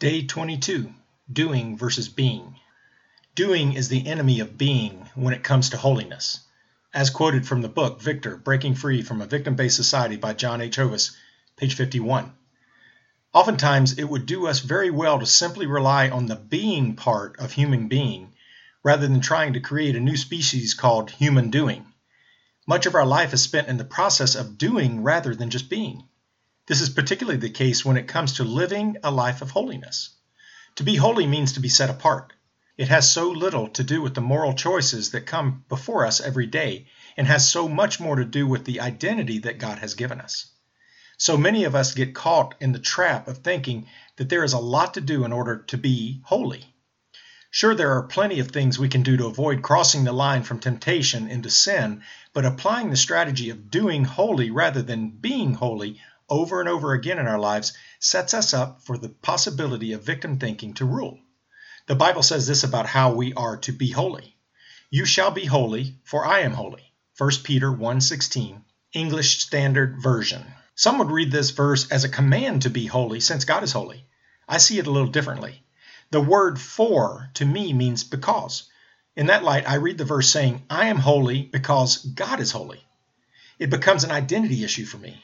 Day 22, Doing versus Being. Doing is the enemy of being when it comes to holiness. As quoted from the book, Victor, Breaking Free from a Victim-Based Society by John H. Hovis, page 51. Oftentimes, it would do us very well to simply rely on the being part of human being rather than trying to create a new species called human doing. Much of our life is spent in the process of doing rather than just being. This is particularly the case when it comes to living a life of holiness. To be holy means to be set apart. It has so little to do with the moral choices that come before us every day and has so much more to do with the identity that God has given us. So many of us get caught in the trap of thinking that there is a lot to do in order to be holy. Sure, there are plenty of things we can do to avoid crossing the line from temptation into sin, but applying the strategy of doing holy rather than being holy over and over again in our lives sets us up for the possibility of victim thinking to rule. The Bible says this about how we are to be holy. You shall be holy, for I am holy. 1 Peter 1:16, English Standard Version. Some would read this verse as a command to be holy since God is holy. I see it a little differently. The word for to me means because. In that light, I read the verse saying, I am holy because God is holy. It becomes an identity issue for me.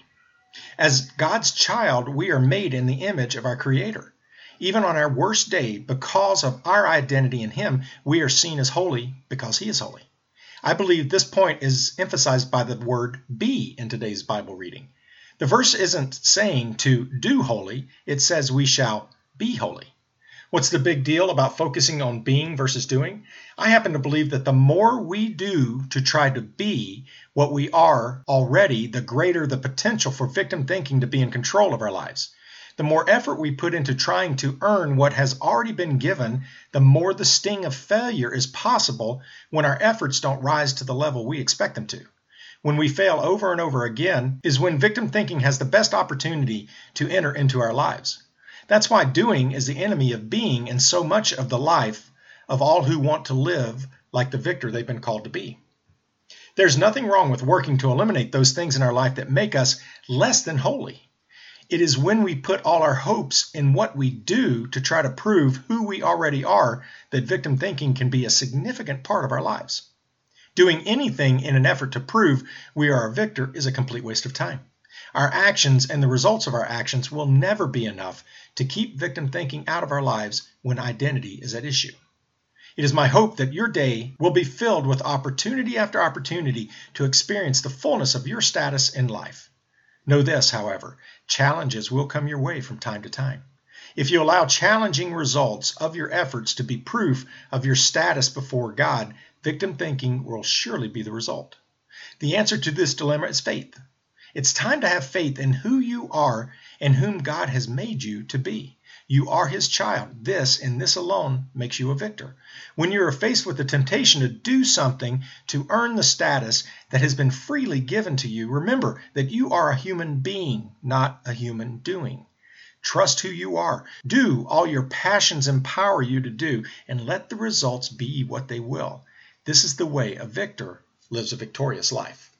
As God's child, we are made in the image of our Creator. Even on our worst day, because of our identity in Him, we are seen as holy because He is holy. I believe this point is emphasized by the word be in today's Bible reading. The verse isn't saying to do holy, it says we shall be holy. What's the big deal about focusing on being versus doing? I happen to believe that the more we do to try to be what we are already, the greater the potential for victim thinking to be in control of our lives. The more effort we put into trying to earn what has already been given, the more the sting of failure is possible when our efforts don't rise to the level we expect them to. When we fail over and over again is when victim thinking has the best opportunity to enter into our lives. That's why doing is the enemy of being in so much of the life of all who want to live like the victor they've been called to be. There's nothing wrong with working to eliminate those things in our life that make us less than holy. It is when we put all our hopes in what we do to try to prove who we already are that victim thinking can be a significant part of our lives. Doing anything in an effort to prove we are a victor is a complete waste of time. Our actions and the results of our actions will never be enough to keep victim thinking out of our lives when identity is at issue. It is my hope that your day will be filled with opportunity after opportunity to experience the fullness of your status in life. Know this, however, challenges will come your way from time to time. If you allow challenging results of your efforts to be proof of your status before God, victim thinking will surely be the result. The answer to this dilemma is faith. It's time to have faith in who you are and whom God has made you to be. You are His child. This and this alone makes you a victor. When you are faced with the temptation to do something to earn the status that has been freely given to you, remember that you are a human being, not a human doing. Trust who you are. Do all your passions empower you to do, and let the results be what they will. This is the way a victor lives a victorious life.